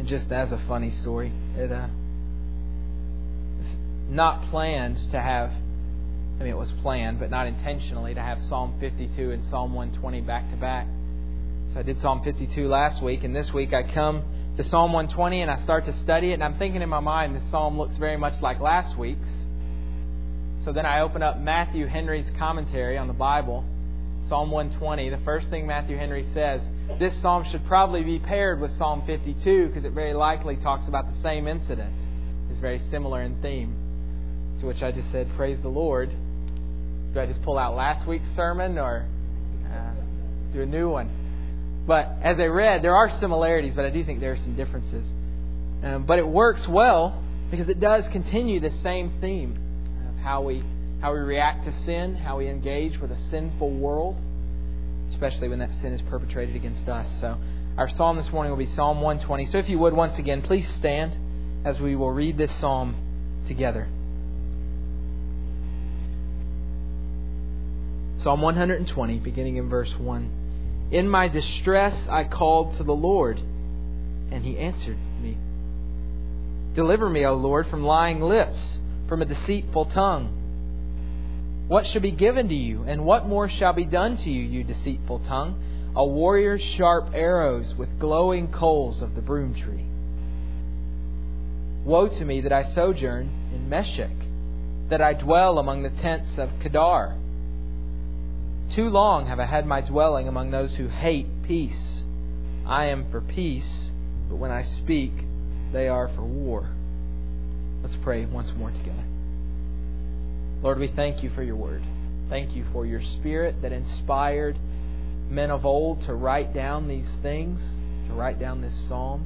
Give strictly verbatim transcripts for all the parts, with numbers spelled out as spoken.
And just as a funny story, it uh, it's not planned to have, I mean it was planned, but not intentionally, to have Psalm fifty-two and Psalm one twenty back to back. So I did Psalm fifty-two last week, and this week I come to Psalm one twenty and I start to study it, and I'm thinking in my mind this psalm looks very much like last week's. So then I open up Matthew Henry's commentary on the Bible, Psalm one twenty. The first thing Matthew Henry says, this psalm should probably be paired with Psalm fifty-two because it very likely talks about the same incident. It's very similar in theme. To which I just said, praise the Lord. Do I just pull out last week's sermon or uh, do a new one? But as I read, there are similarities, but I do think there are some differences. Um, but it works well because it does continue the same theme of how we how we react to sin, how we engage with a sinful world, especially when that sin is perpetrated against us. So our psalm this morning will be Psalm one twenty. So if you would, once again, please stand as we will read this psalm together. Psalm one twenty, beginning in verse one. In my distress I called to the Lord, and He answered me. Deliver me, O Lord, from lying lips, from a deceitful tongue. What shall be given to you, and what more shall be done to you, you deceitful tongue? A warrior's sharp arrows with glowing coals of the broom tree. Woe to me that I sojourn in Meshech, that I dwell among the tents of Kedar. Too long have I had my dwelling among those who hate peace. I am for peace, but when I speak, they are for war. Let's pray once more together. Lord, we thank You for Your Word. Thank You for Your Spirit that inspired men of old to write down these things, to write down this psalm.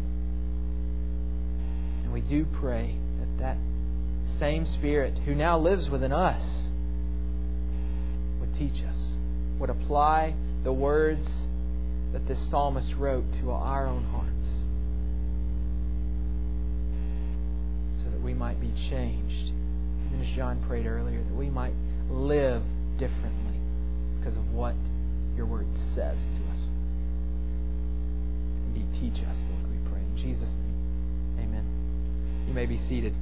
And we do pray that that same Spirit who now lives within us would teach us, would apply the words that this psalmist wrote to our own hearts, so that we might be changed. And as John prayed earlier, that we might live differently because of what Your Word says to us. Indeed, teach us, Lord, we pray. In Jesus' name, amen. You may be seated.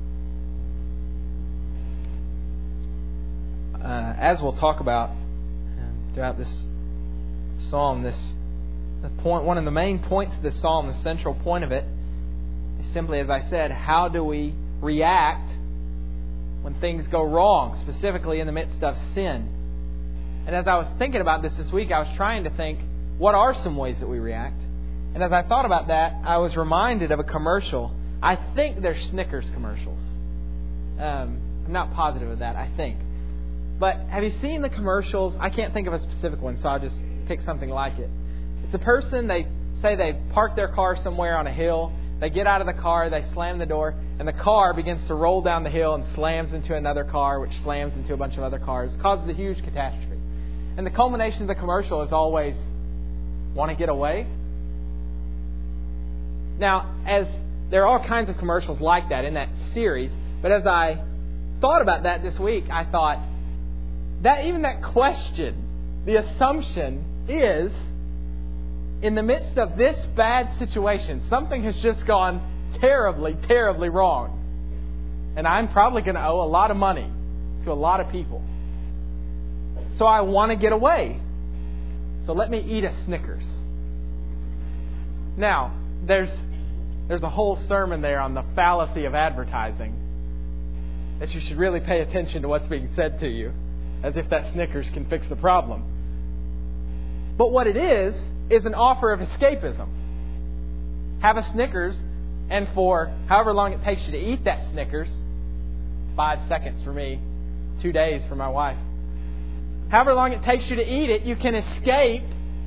Uh, as we'll talk about um, throughout this psalm, this the point, one of the main points of this psalm, the central point of it, is simply, as I said, how do we react when things go wrong, specifically in the midst of sin. And as I was thinking about this this week, I was trying to think, what are some ways that we react? And as I thought about that, I was reminded of a commercial. I think they're Snickers commercials. Um, I'm not positive of that, I think. But have you seen the commercials? I can't think of a specific one, so I'll just pick something like it. It's a person, they say they park their car somewhere on a hill. They get out of the car, they slam the door, and the car begins to roll down the hill and slams into another car, which slams into a bunch of other cars. It causes a huge catastrophe. And the culmination of the commercial is always, want to get away? Now, as there are all kinds of commercials like that in that series, but as I thought about that this week, I thought, that even that question, the assumption is, in the midst of this bad situation, something has just gone terribly, terribly wrong. And I'm probably going to owe a lot of money to a lot of people. So I want to get away. So let me eat a Snickers. Now, there's there's a whole sermon there on the fallacy of advertising, that you should really pay attention to what's being said to you, as if that Snickers can fix the problem. But what it is, is an offer of escapism. Have a Snickers, and for however long it takes you to eat that Snickers, five seconds for me, two days for my wife, however long it takes you to eat it, you can escape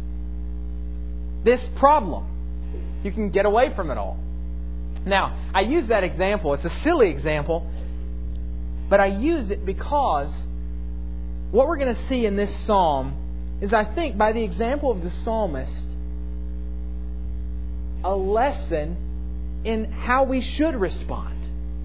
this problem. You can get away from it all. Now, I use that example. It's a silly example, but I use it because what we're going to see in this psalm is, I think, by the example of the psalmist, a lesson in how we should respond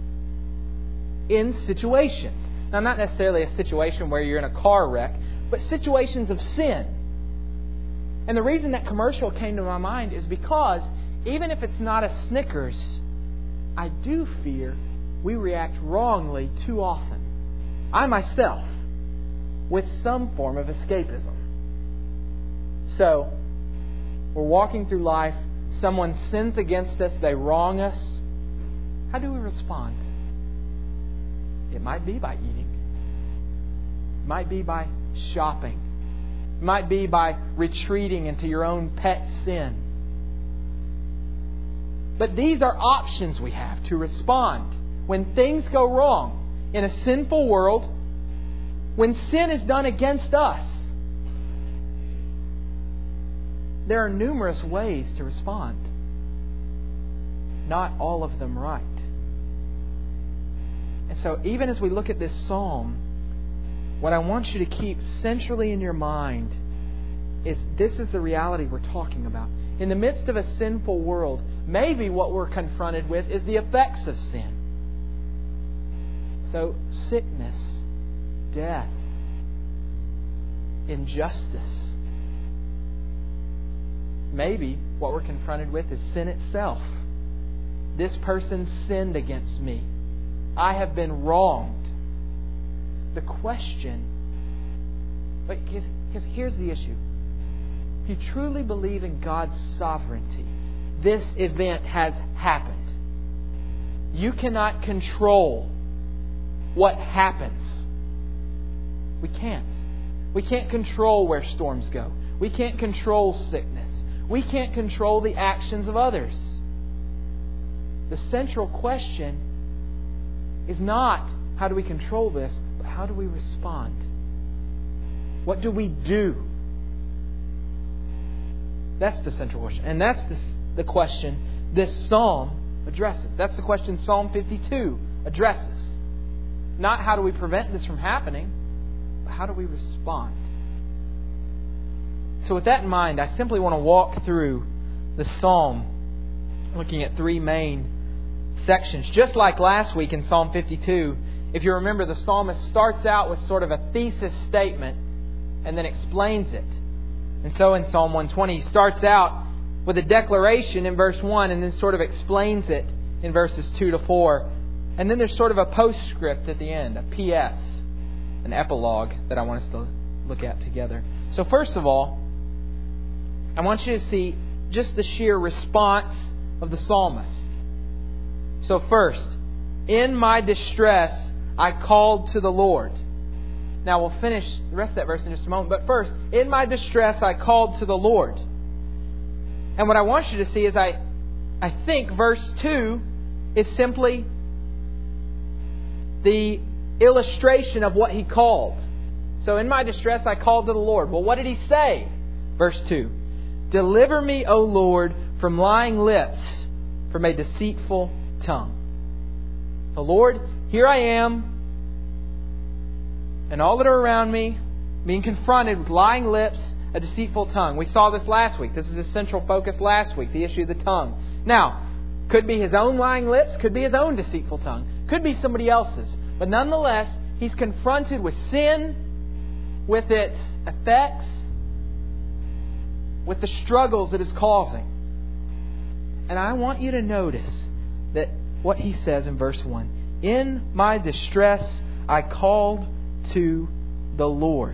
in situations. Now, not necessarily a situation where you're in a car wreck, but situations of sin. And the reason that commercial came to my mind is because even if it's not a Snickers, I do fear we react wrongly too often. I myself, with some form of escapism. So, we're walking through life, someone sins against us, they wrong us. How do we respond? It might be by eating. It might be by shopping. It might be by retreating into your own pet sin. But these are options we have to respond when things go wrong in a sinful world, when sin is done against us. There are numerous ways to respond. Not all of them right. And so even as we look at this psalm, what I want you to keep centrally in your mind is this is the reality we're talking about. In the midst of a sinful world, maybe what we're confronted with is the effects of sin. So sickness, death, injustice. Maybe what we're confronted with is sin itself. This person sinned against me. I have been wronged. The question, but because here's the issue. If you truly believe in God's sovereignty, this event has happened. You cannot control what happens. We can't. We can't control where storms go. We can't control sickness. We can't control the actions of others. The central question is not how do we control this, but how do we respond? What do we do? That's the central question. And that's the, the question this psalm addresses. That's the question Psalm fifty-two addresses. Not how do we prevent this from happening, but how do we respond? So with that in mind, I simply want to walk through the psalm looking at three main sections. Just like last week in Psalm fifty-two, if you remember, the psalmist starts out with sort of a thesis statement and then explains it. And so in Psalm one twenty, he starts out with a declaration in verse one and then sort of explains it in verses two to four. And then there's sort of a postscript at the end, a P S, an epilogue that I want us to look at together. So first of all, I want you to see just the sheer response of the psalmist. So first, in my distress, I called to the Lord. Now we'll finish the rest of that verse in just a moment. But first, in my distress, I called to the Lord. And what I want you to see is I, I think verse two is simply the illustration of what he called. So in my distress, I called to the Lord. Well, what did he say? Verse two. Deliver me, O Lord, from lying lips, from a deceitful tongue. So Lord, here I am, and all that are around me, being confronted with lying lips, a deceitful tongue. We saw this last week. This is a central focus last week, the issue of the tongue. Now, could be his own lying lips, could be his own deceitful tongue, could be somebody else's. But nonetheless, he's confronted with sin, with its effects, with the struggles it is causing. And I want you to notice that what he says in verse one. In my distress, I called to the Lord.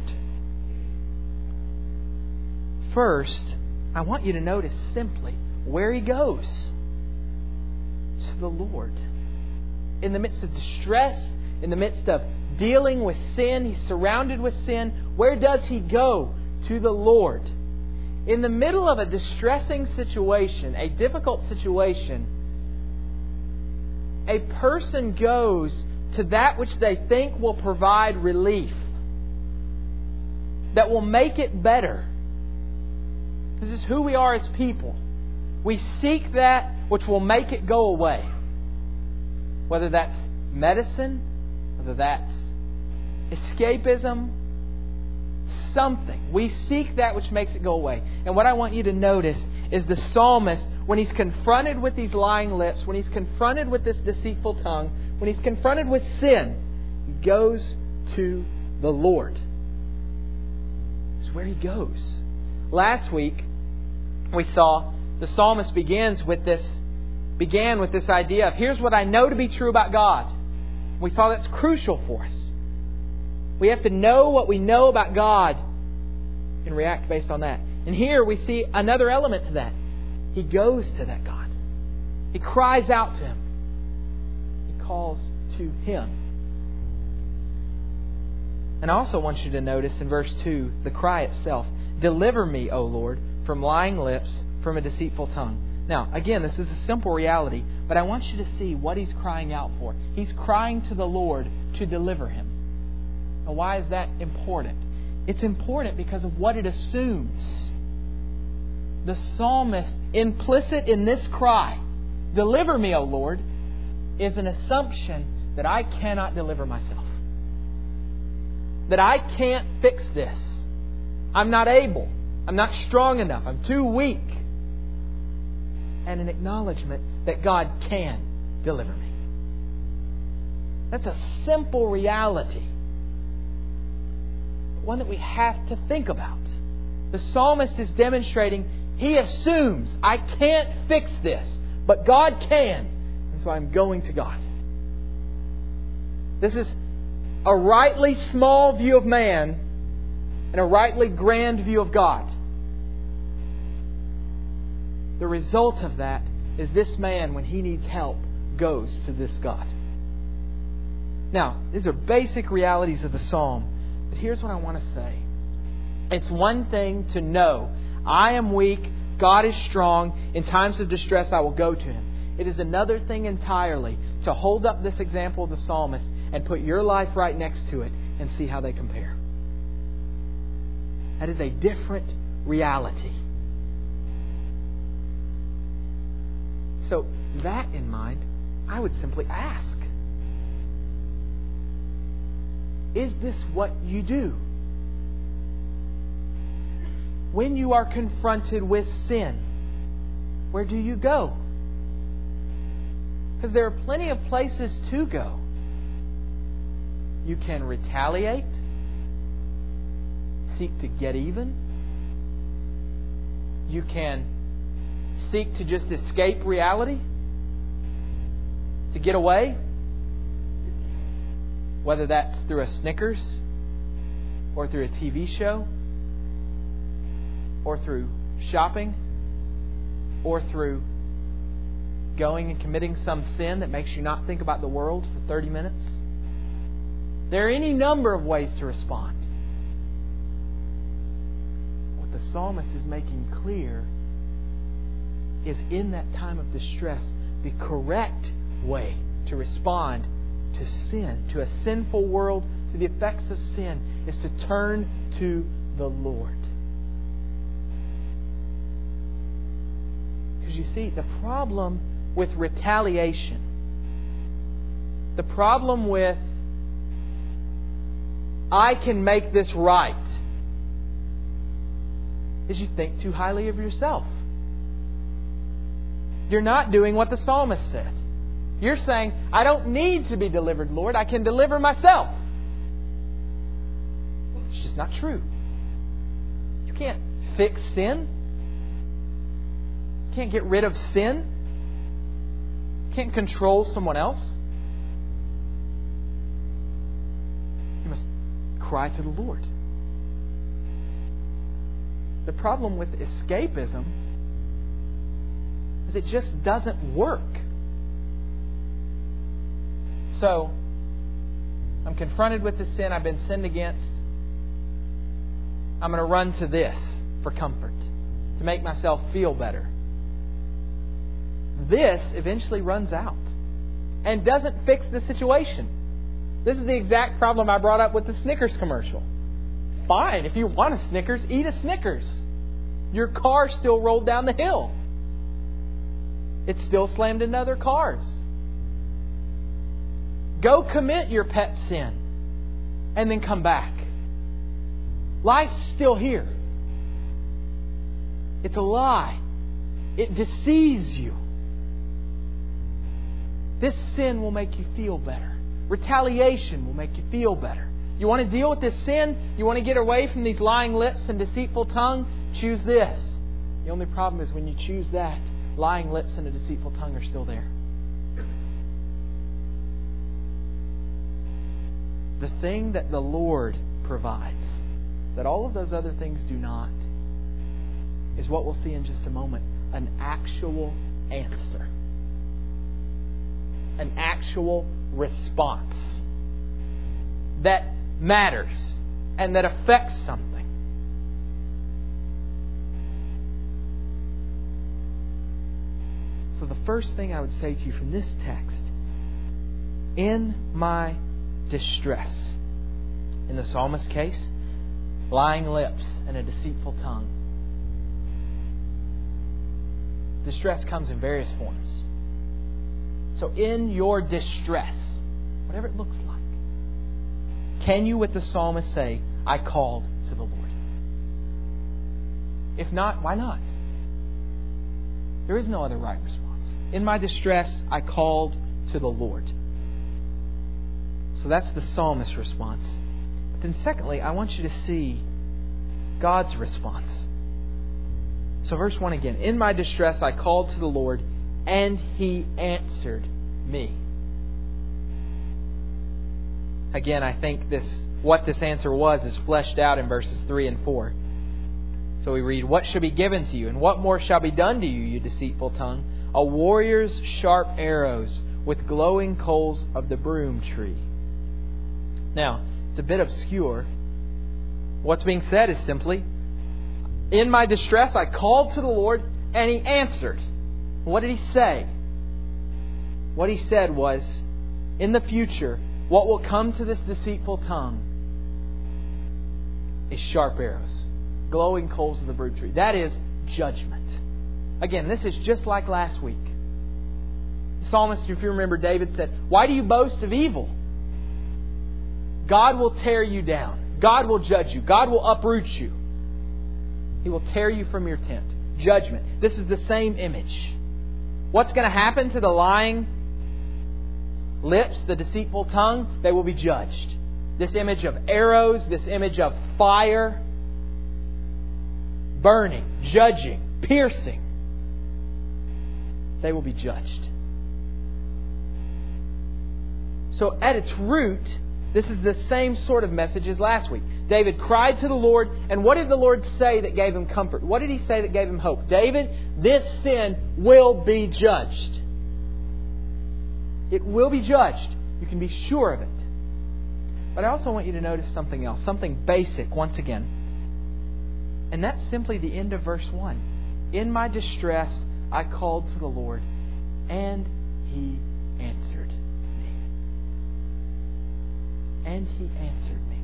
First, I want you to notice simply where he goes. To the Lord. In the midst of distress, in the midst of dealing with sin, he's surrounded with sin. Where does he go? To the Lord. In the middle of a distressing situation, a difficult situation, a person goes to that which they think will provide relief, that will make it better. This is who we are as people. We seek that which will make it go away. Whether that's medicine, whether that's escapism, something. We seek that which makes it go away. And what I want you to notice is the psalmist, when he's confronted with these lying lips, when he's confronted with this deceitful tongue, when he's confronted with sin, he goes to the Lord. It's where he goes. Last week, we saw The psalmist begins with this, began with this idea of, here's what I know to be true about God. We saw that's crucial for us. We have to know what we know about God and react based on that. And here we see another element to that. He goes to that God. He cries out to Him. He calls to Him. And I also want you to notice in verse two, the cry itself. Deliver me, O Lord, from lying lips, from a deceitful tongue. Now, again, this is a simple reality, but I want you to see what he's crying out for. He's crying to the Lord to deliver him. Now, why is that important? It's important because of what it assumes. The psalmist, implicit in this cry, deliver me, O Lord, is an assumption that I cannot deliver myself. That I can't fix this. I'm not able. I'm not strong enough. I'm too weak. And an acknowledgement that God can deliver me. That's a simple reality. One that we have to think about. The psalmist is demonstrating he assumes I can't fix this, but God can. And so I'm going to God. This is a rightly small view of man and a rightly grand view of God. The result of that is this man, when he needs help, goes to this God. Now, these are basic realities of the psalm. But here's what I want to say. It's one thing to know, I am weak, God is strong, in times of distress I will go to Him. It is another thing entirely to hold up this example of the psalmist and put your life right next to it and see how they compare. That is a different reality. So, that in mind, I would simply ask, is this what you do? When you are confronted with sin, where do you go? Because there are plenty of places to go. You can retaliate, seek to get even. You can seek to just escape reality, to get away, whether that's through a Snickers or through a T V show or through shopping or through going and committing some sin that makes you not think about the world for thirty minutes. There are any number of ways to respond. What the psalmist is making clear is in that time of distress, the correct way to respond to sin, to a sinful world, to the effects of sin, is to turn to the Lord. Because you see, the problem with retaliation, the problem with I can make this right, is you think too highly of yourself. You're not doing what the psalmist said. You're saying, I don't need to be delivered, Lord. I can deliver myself. It's just not true. You can't fix sin. You can't get rid of sin. You can't control someone else. You must cry to the Lord. The problem with escapism is it just doesn't work. So, I'm confronted with the sin I've been sinned against. I'm going to run to this for comfort, to make myself feel better. This eventually runs out and doesn't fix the situation. This is the exact problem I brought up with the Snickers commercial. Fine, if you want a Snickers, eat a Snickers. Your car still rolled down the hill. It still slammed into other cars. Go commit your pet sin and then come back. Life's still here. It's a lie. It deceives you. This sin will make you feel better. Retaliation will make you feel better. You want to deal with this sin? You want to get away from these lying lips and deceitful tongue? Choose this. The only problem is when you choose that, lying lips and a deceitful tongue are still there. The thing that the Lord provides, that all of those other things do not, is what we'll see in just a moment. An actual answer. An actual response that matters and that affects something. So the first thing I would say to you from this text, in my distress, in the psalmist's case, lying lips and a deceitful tongue. Distress comes in various forms. So in your distress, whatever it looks like, can you with the psalmist say, I called to the Lord? If not, why not? There is no other right response. In my distress, I called to the Lord. So that's the psalmist's response. But then secondly, I want you to see God's response. So verse one again. In my distress, I called to the Lord, and He answered me. Again, I think this what this answer was is fleshed out in verses three and four. So we read, what shall be given to you, and what more shall be done to you, you deceitful tongue? A warrior's sharp arrows with glowing coals of the broom tree. Now, it's a bit obscure. What's being said is simply, in my distress, I called to the Lord, and He answered. What did He say? What He said was, in the future, what will come to this deceitful tongue is sharp arrows, glowing coals of the broom tree. That is judgment. Again, this is just like last week. The psalmist, if you remember, David said, why do you boast of evil? God will tear you down. God will judge you. God will uproot you. He will tear you from your tent. Judgment. This is the same image. What's going to happen to the lying lips, the deceitful tongue? They will be judged. This image of arrows, this image of fire, burning, judging, piercing. They will be judged. So at its root, this is the same sort of message as last week. David cried to the Lord, and what did the Lord say that gave him comfort? What did He say that gave him hope? David, this sin will be judged. It will be judged. You can be sure of it. But I also want you to notice something else, something basic once again. And that's simply the end of verse one. In my distress, I called to the Lord, and He answered me. And He answered me.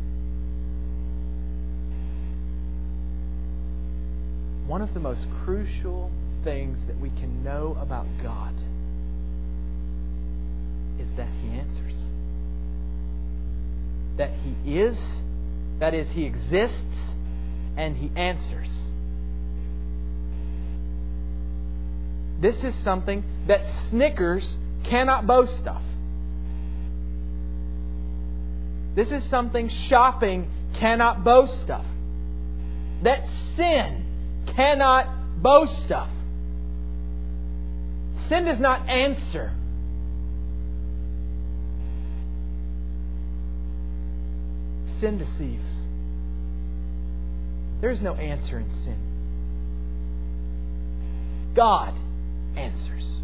One of the most crucial things that we can know about God is that He answers. That He is, that is, He exists, and He answers. This is something that Snickers cannot boast of. This is something shopping cannot boast of. That sin cannot boast of. Sin does not answer. Sin deceives. There is no answer in sin. God answers.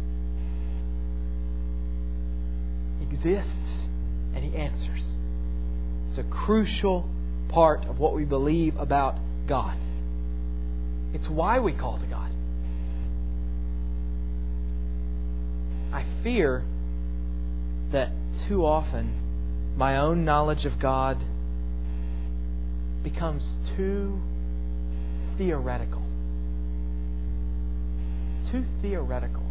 He exists and He answers. It's a crucial part of what we believe about God. It's why we call to God. I fear that too often my own knowledge of God becomes too theoretical. Too theoretical.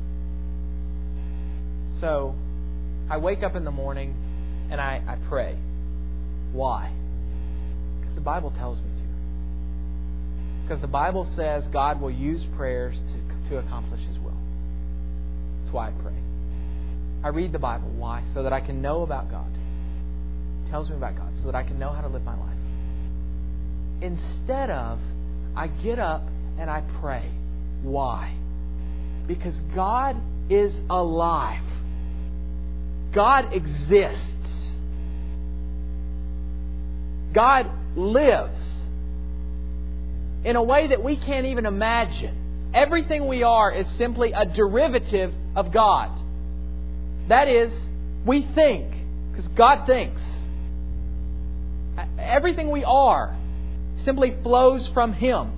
So, I wake up in the morning and I, I pray. Why? Because the Bible tells me to. Because the Bible says God will use prayers to, to accomplish His will. That's why I pray. I read the Bible. Why? So that I can know about God. It tells me about God. So that I can know how to live my life. Instead of, I get up and I pray. Why? Because God is alive. God exists. God lives in a way that we can't even imagine. Everything we are is simply a derivative of God. That is, we think, because God thinks. Everything we are simply flows from Him.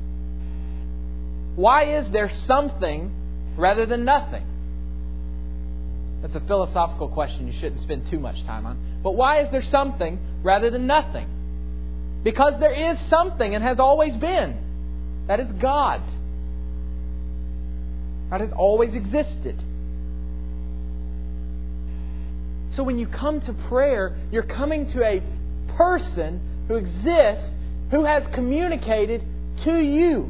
Why is there something rather than nothing? That's a philosophical question you shouldn't spend too much time on. But why is there something rather than nothing? Because there is something and has always been. That is God. God has always existed. So when you come to prayer, you're coming to a person who exists, who has communicated to you,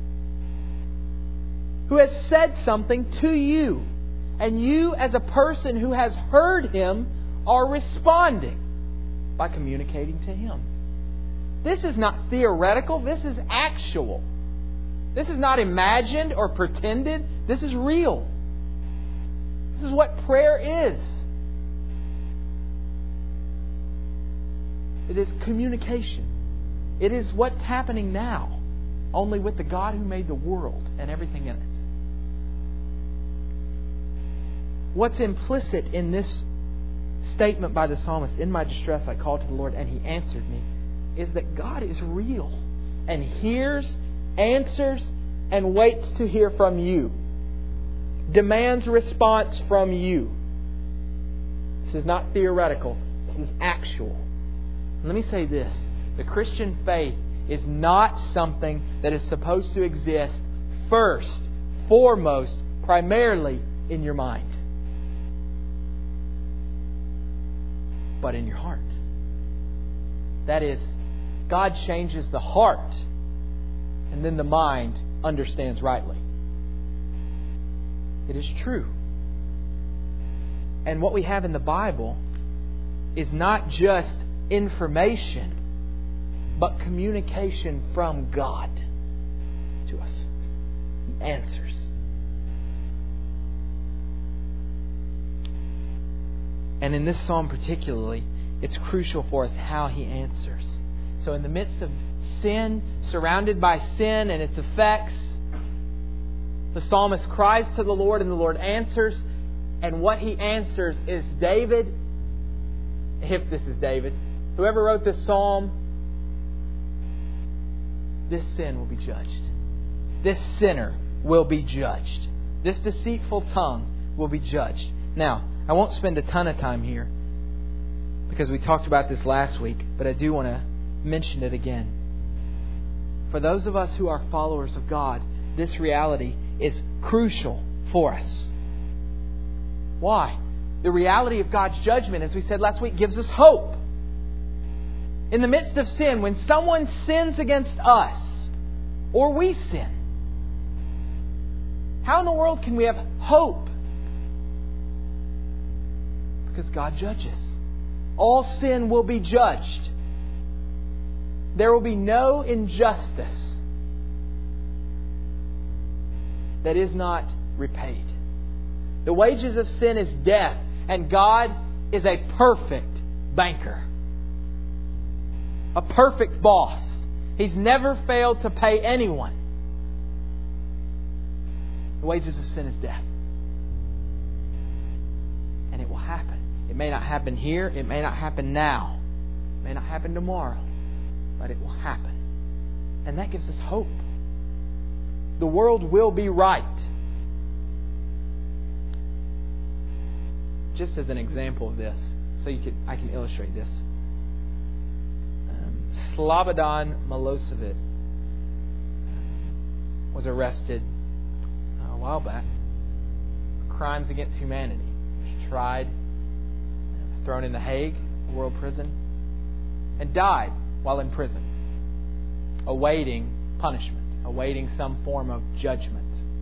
who has said something to you. And you, as a person who has heard Him, are responding by communicating to Him. This is not theoretical. This is actual. This is not imagined or pretended. This is real. This is what prayer is. It is communication. It is what's happening now, only with the God who made the world and everything in it. What's implicit in this statement by the psalmist, "In my distress I called to the Lord and He answered me," is that God is real and hears, answers, and waits to hear from you. Demands response from you. This is not theoretical. This is actual. Let me say this. The Christian faith is not something that is supposed to exist first, foremost, primarily in your mind, but in your heart. That is, God changes the heart, and then the mind understands rightly. It is true. And what we have in the Bible is not just information, but communication from God to us. He answers. And in this psalm particularly, it's crucial for us how He answers. So in the midst of sin, surrounded by sin and its effects, the psalmist cries to the Lord and the Lord answers. And what He answers is, David, if this is David, whoever wrote this psalm, this sin will be judged. This sinner will be judged. This deceitful tongue will be judged. Now, I won't spend a ton of time here because we talked about this last week, but I do want to mention it again. For those of us who are followers of God, this reality is crucial for us. Why? The reality of God's judgment, as we said last week, gives us hope. In the midst of sin, when someone sins against us, or we sin, how in the world can we have hope? Because God judges. All sin will be judged. There will be no injustice that is not repaid. The wages of sin is death, and God is a perfect banker. A perfect boss. He's never failed to pay anyone. The wages of sin is death. And it will happen. It may not happen here. It may not happen now. It may not happen tomorrow. But it will happen. And that gives us hope. The world will be right. Just as an example of this, so you could, I can illustrate this. Um, Slobodan Milosevic was arrested a while back for crimes against humanity. He was tried, thrown in the Hague, world prison, and died while in prison, awaiting punishment, awaiting some form of judgment.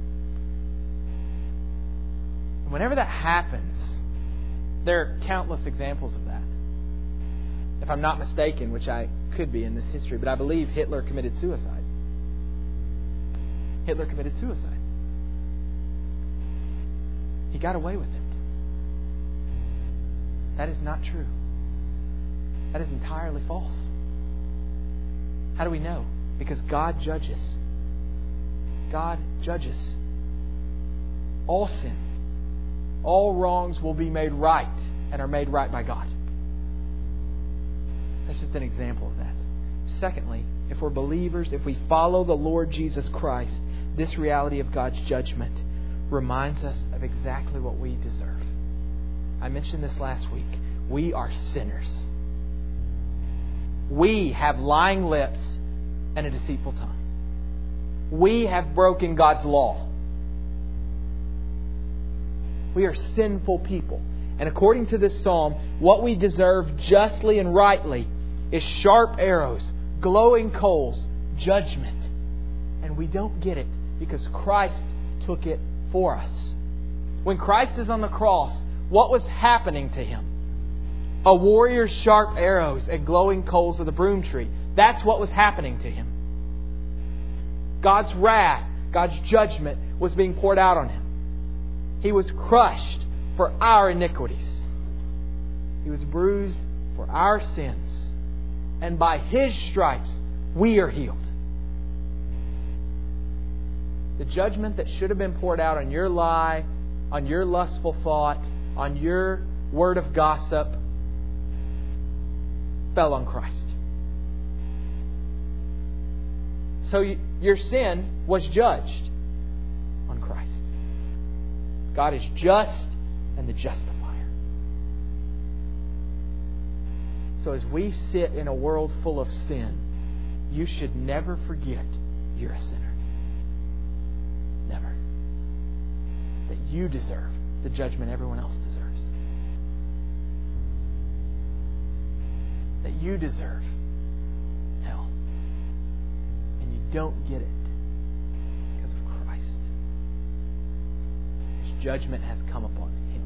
And whenever that happens, there are countless examples of that. If I'm not mistaken, which I could be in this history, but I believe Hitler committed suicide. Hitler committed suicide. He got away with it. That is not true. That is entirely false. How do we know? Because God judges. God judges. All sin, all wrongs will be made right and are made right by God. That's just an example of that. Secondly, if we're believers, if we follow the Lord Jesus Christ, this reality of God's judgment reminds us of exactly what we deserve. I mentioned this last week. We are sinners. We have lying lips and a deceitful tongue. We have broken God's law. We are sinful people. And according to this psalm, what we deserve justly and rightly is sharp arrows, glowing coals, judgment. And we don't get it because Christ took it for us. When Christ is on the cross, what was happening to Him? A warrior's sharp arrows and glowing coals of the broom tree. That's what was happening to Him. God's wrath, God's judgment was being poured out on Him. He was crushed for our iniquities. He was bruised for our sins. And by His stripes, we are healed. The judgment that should have been poured out on your lie, on your lustful thought, on your word of gossip, fell on Christ. So your sin was judged on Christ. God is just and the justifier. So as we sit in a world full of sin, you should never forget you're a sinner. Never. That you deserve the judgment everyone else deserves. That you deserve hell. And you don't get it because of Christ. His judgment has come upon Him.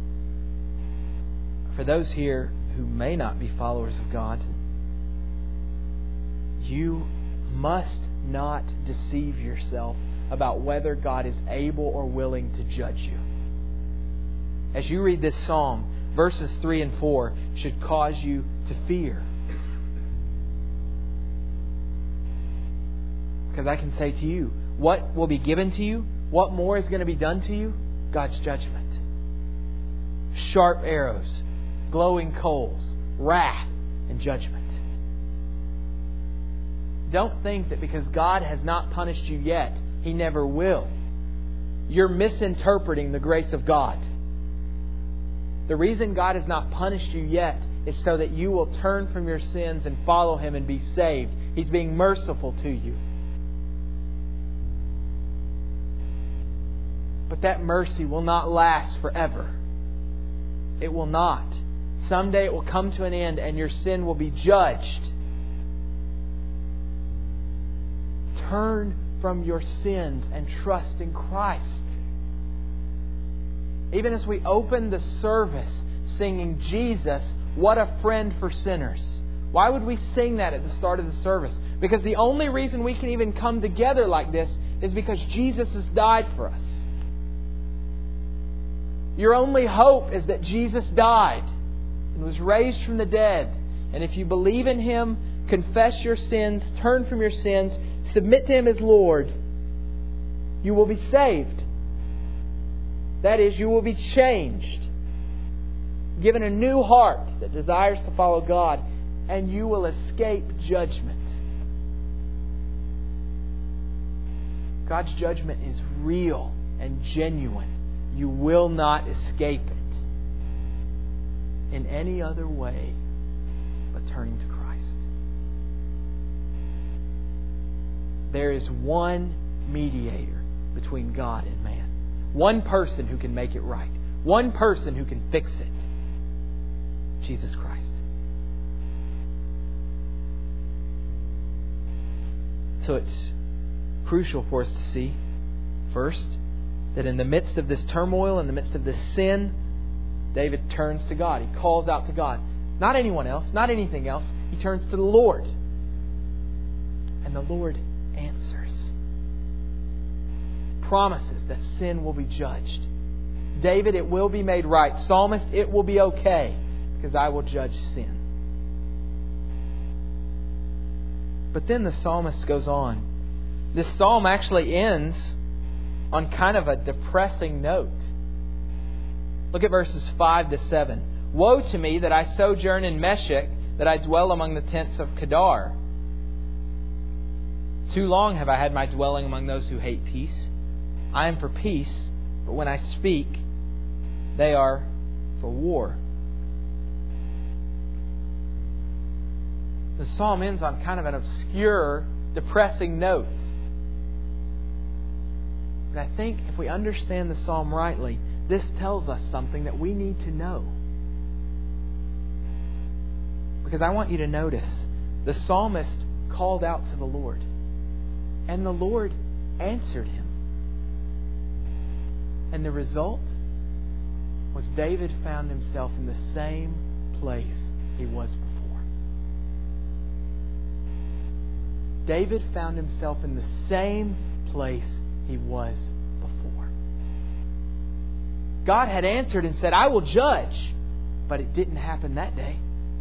For those here who may not be followers of God, you must not deceive yourself about whether God is able or willing to judge you. As you read this psalm, verses three and four should cause you to fear. Because I can say to you, what will be given to you? What more is going to be done to you? God's judgment. Sharp arrows, glowing coals, wrath, and judgment. Don't think that because God has not punished you yet, He never will. You're misinterpreting the grace of God. The reason God has not punished you yet is so that you will turn from your sins and follow Him and be saved. He's being merciful to you. But that mercy will not last forever. It will not. Someday it will come to an end and your sin will be judged. Turn from your sins and trust in Christ. Even as we open the service singing, Jesus, what a friend for sinners. Why would we sing that at the start of the service? Because the only reason we can even come together like this is because Jesus has died for us. Your only hope is that Jesus died and was raised from the dead. And if you believe in Him, confess your sins, turn from your sins, submit to Him as Lord, you will be saved. That is, you will be changed, given a new heart that desires to follow God, and you will escape judgment. God's judgment is real and genuine. You will not escape it in any other way but turning to Christ. There is one mediator between God and man. One person who can make it right. One person who can fix it. Jesus Christ. So it's crucial for us to see, first, that in the midst of this turmoil, in the midst of this sin, David turns to God. He calls out to God. Not anyone else, not anything else. He turns to the Lord. And the Lord answers. promises that sin will be judged. David, it will be made right. Psalmist, it will be okay because I will judge sin. But then the psalmist goes on. This psalm actually ends on kind of a depressing note. Look at verses five to seven. Woe to me that I sojourn in Meshech, that I dwell among the tents of Kedar. Too long have I had my dwelling among those who hate peace. I am for peace, but when I speak, they are for war. The psalm ends on kind of an obscure, depressing note. But I think if we understand the psalm rightly, this tells us something that we need to know. Because I want you to notice, the psalmist called out to the Lord, and the Lord answered him. And the result was David found himself in the same place he was before. David found himself in the same place he was before. God had answered and said, I will judge. But it didn't happen that day.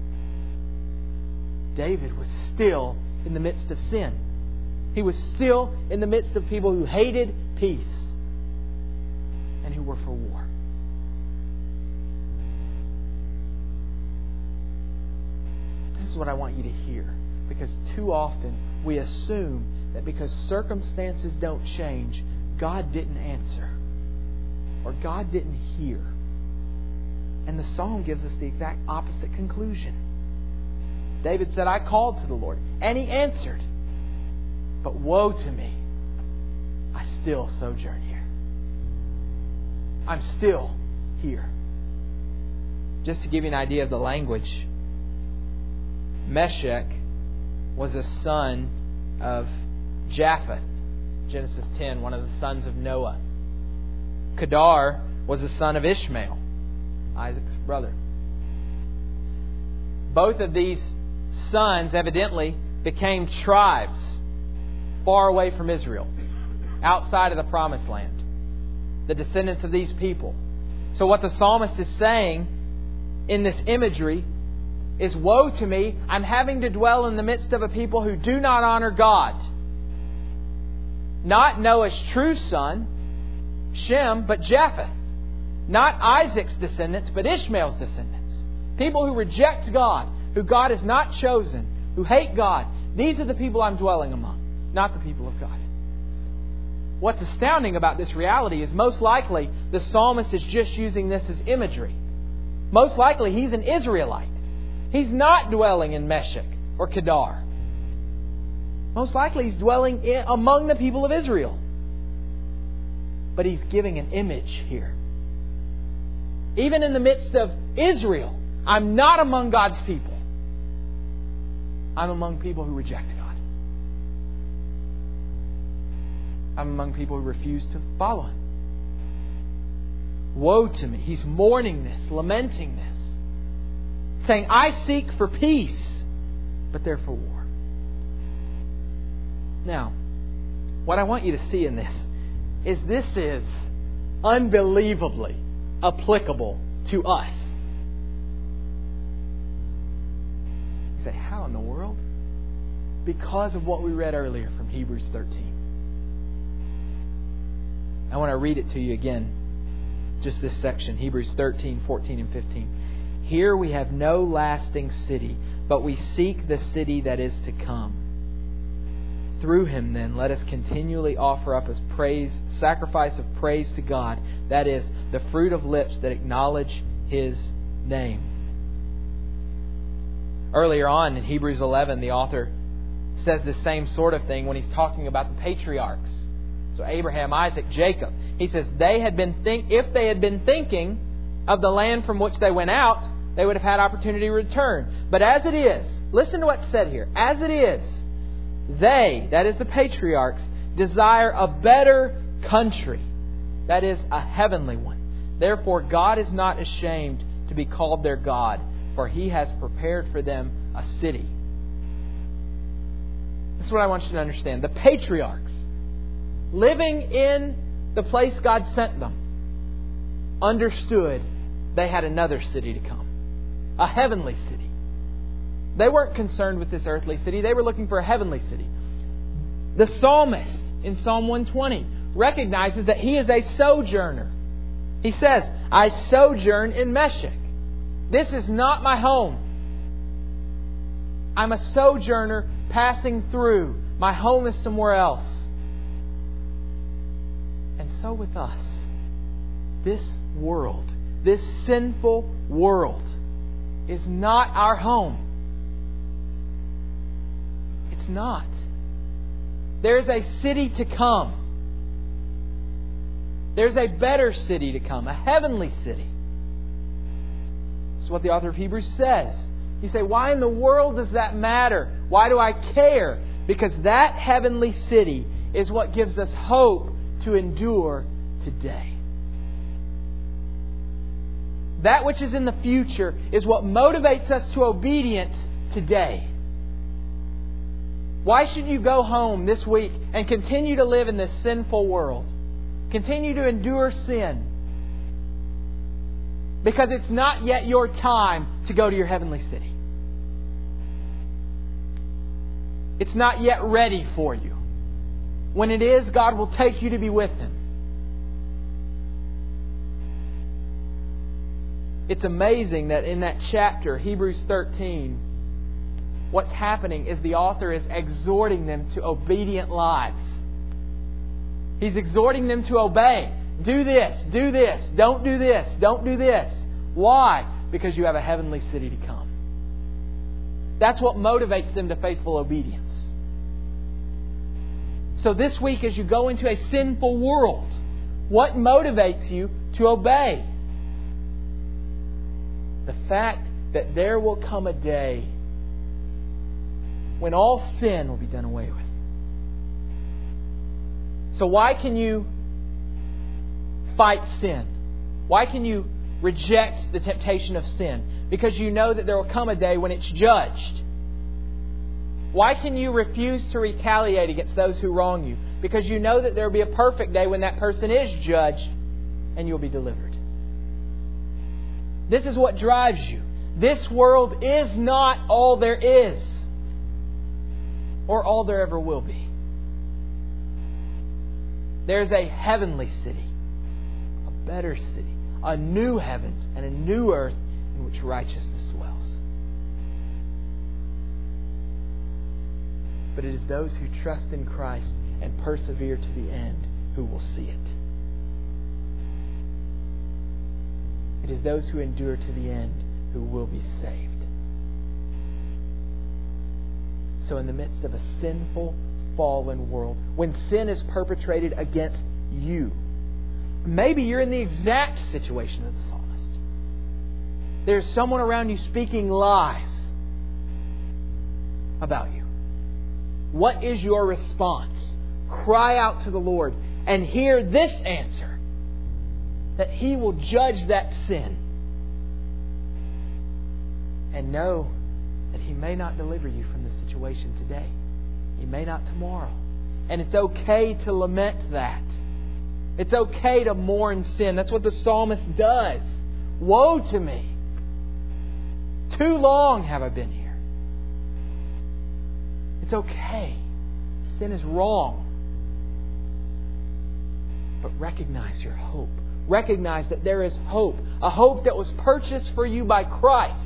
David was still in the midst of sin. He was still in the midst of people who hated peace and who were for war. This is what I want you to hear. Because too often we assume that because circumstances don't change, God didn't answer. Or God didn't hear. And the psalm gives us the exact opposite conclusion. David said, I called to the Lord, and He answered. But woe to me, I still sojourn here. I'm still here. Just to give you an idea of the language, Meshech was a son of Japheth. Genesis ten, one of the sons of Noah. Kedar was the son of Ishmael, Isaac's brother. Both of these sons evidently became tribes far away from Israel, outside of the Promised Land. The descendants of these people. So what the psalmist is saying in this imagery is, woe to me, I'm having to dwell in the midst of a people who do not honor God. Not Noah's true son, Shem, but Japheth. Not Isaac's descendants, but Ishmael's descendants. People who reject God, who God has not chosen, who hate God. These are the people I'm dwelling among, not the people of God. What's astounding about this reality is most likely the psalmist is just using this as imagery. Most likely he's an Israelite. He's not dwelling in Meshech or Kedar. Most likely he's dwelling in, among the people of Israel. But he's giving an image here. Even in the midst of Israel, I'm not among God's people. I'm among people who reject God. I'm among people who refuse to follow Him. Woe to me. He's mourning this, lamenting this. Saying, I seek for peace, but they're for war. Now, what I want you to see in this is this is unbelievably applicable to us. You say, how in the world? Because of what we read earlier from Hebrews thirteen. I want to read it to you again. Just this section, Hebrews thirteen, fourteen, and fifteen. Here we have no lasting city, but we seek the city that is to come. Through Him, then, let us continually offer up as praise, sacrifice of praise to God. That is, the fruit of lips that acknowledge His name. Earlier on in Hebrews eleven, the author says the same sort of thing when he's talking about the patriarchs. So Abraham, Isaac, Jacob. He says they had been think if they had been thinking of the land from which they went out, they would have had opportunity to return. But as it is, listen to what's said here. As it is, they, that is the patriarchs, desire a better country. That is a heavenly one. Therefore, God is not ashamed to be called their God, for He has prepared for them a city. This is what I want you to understand. The patriarchs, living in the place God sent them, understood they had another city to come. A heavenly city. They weren't concerned with this earthly city. They were looking for a heavenly city. The psalmist in Psalm one twenty recognizes that he is a sojourner. He says, I sojourn in Meshech. This is not my home. I'm a sojourner passing through. My home is somewhere else. And so with us. This world, this sinful world, is not our home. It's not. There's a city to come. There's a better city to come, a heavenly city. That's what the author of Hebrews says. You say, why in the world does that matter? Why do I care? Because that heavenly city is what gives us hope to endure today. That which is in the future is what motivates us to obedience today. Why should you go home this week and continue to live in this sinful world? Continue to endure sin. Because it's not yet your time to go to your heavenly city. It's not yet ready for you. When it is, God will take you to be with Him. It's amazing that in that chapter, Hebrews thirteen, what's happening is the author is exhorting them to obedient lives. He's exhorting them to obey. Do this, do this, don't do this, don't do this. Why? Because you have a heavenly city to come. That's what motivates them to faithful obedience. So this week as you go into a sinful world, what motivates you to obey? The fact that there will come a day when all sin will be done away with. So why can you fight sin? Why can you reject the temptation of sin? Because you know that there will come a day when it's judged. Why can you refuse to retaliate against those who wrong you? Because you know that there will be a perfect day when that person is judged and you'll be delivered. This is what drives you. This world is not all there is, or all there ever will be. There's a heavenly city, a better city, a new heavens and a new earth in which righteousness dwells. But it is those who trust in Christ and persevere to the end who will see it. It is those who endure to the end who will be saved. So in the midst of a sinful, fallen world, when sin is perpetrated against you, maybe you're in the exact situation of the psalmist. There's someone around you speaking lies about you. What is your response? Cry out to the Lord and hear this answer. That He will judge that sin. And know that He may not deliver you from the situation today. He may not tomorrow. And it's okay to lament that. It's okay to mourn sin. That's what the psalmist does. Woe to me! Too long have I been here. It's okay. Sin is wrong. But recognize your hope. Recognize that there is hope. A hope that was purchased for you by Christ.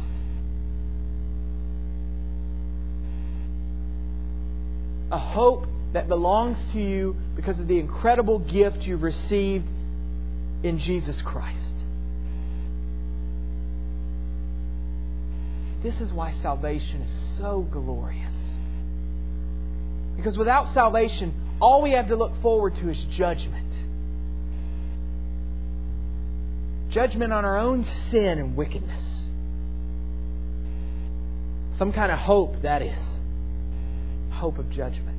A hope that belongs to you because of the incredible gift you've received in Jesus Christ. This is why salvation is so glorious. Because without salvation, all we have to look forward to is judgment. Judgment on our own sin and wickedness. Some kind of hope, that is. Hope of judgment.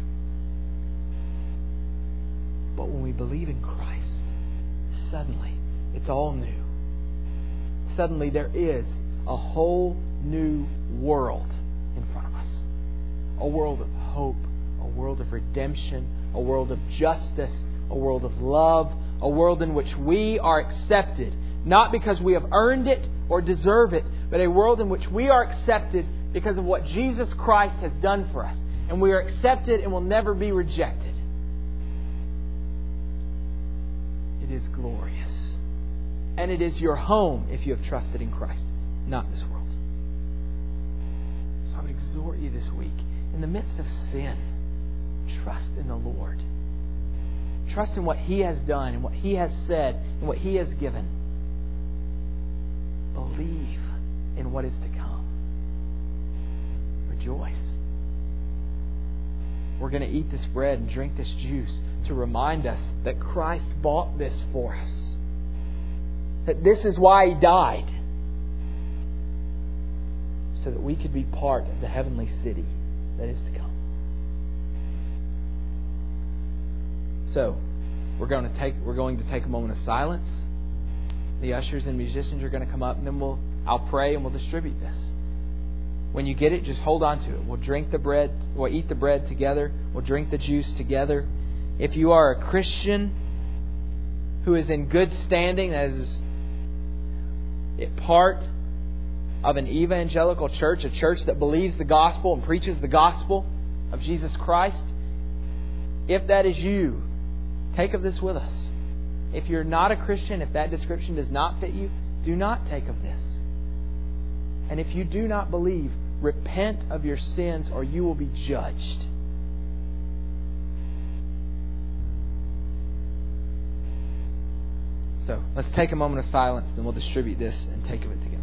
But when we believe in Christ, suddenly it's all new. Suddenly there is a whole new world in front of us. A world of hope, a world of redemption, a world of justice, a world of love, a world in which we are accepted, not because we have earned it or deserve it, but a world in which we are accepted because of what Jesus Christ has done for us. And we are accepted and will never be rejected. It is glorious. And it is your home if you have trusted in Christ, not this world. So I would exhort you this week, in the midst of sin, trust in the Lord. Trust in what He has done and what He has said and what He has given. Believe in what is to come. Rejoice. We're going to eat this bread and drink this juice to remind us that Christ bought this for us. That this is why He died. So that we could be part of the heavenly city that is to come. So, we're going to take we're going to take a moment of silence. The ushers and musicians are going to come up, and then we'll I'll pray and we'll distribute this. When you get it, just hold on to it. We'll drink the bread, we'll eat the bread together, we'll drink the juice together. If you are a Christian who is in good standing, that is part of an evangelical church, a church that believes the gospel and preaches the gospel of Jesus Christ, if that is you, take of this with us. If you're not a Christian, if that description does not fit you, do not take of this. And if you do not believe, repent of your sins or you will be judged. So, let's take a moment of silence, then we'll distribute this and take of it together.